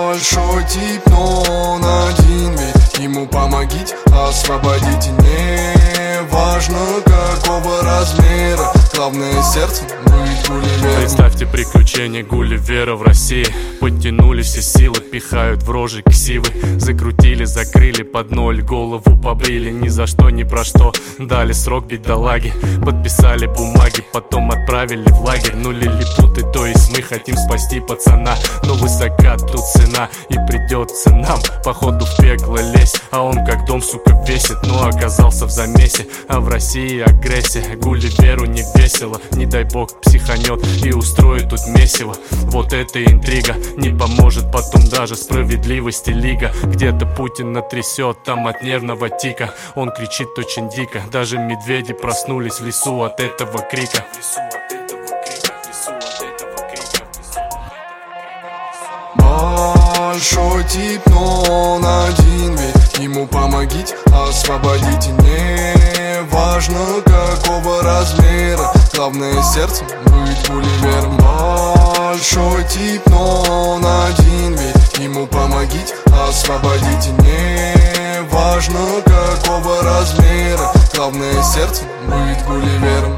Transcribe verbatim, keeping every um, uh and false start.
Большой тип, но он один, ведь ему помогите, освободите. Не важно какого размера, главное сердце быть Гулливером. Представьте приключения Гулливера в России. Подтянули все силы, пихают в рожи ксивы. Закрутили, закрыли под ноль, голову побрили. Ни за что, ни про что, дали срок бедолаге. Подписали бумаги, потом отправили в лагерь. Ну лилипуты, то есть мы хотим спасти пацана, но высока тут цена, и придется нам походу в пекло лезть. А он как дом, сука, весит, но оказался в замесе. А в России агрессия, Гулливеру не весело. Не дай бог психанет и устроит тут месиво. Вот эта интрига не поможет потом даже справедливости лига. Где-то Путин натрясет, там от нервного тика. Он кричит очень дико, даже медведи проснулись в лесу от этого крика. Большой тип, но он один, ведь ему помогите, освободите. Не важно какого размера, главное сердце быть Гулливером. Большой тип, но он один, ведь ему помогите, освободите. Не важно какого размера, главное сердце быть Гулливером.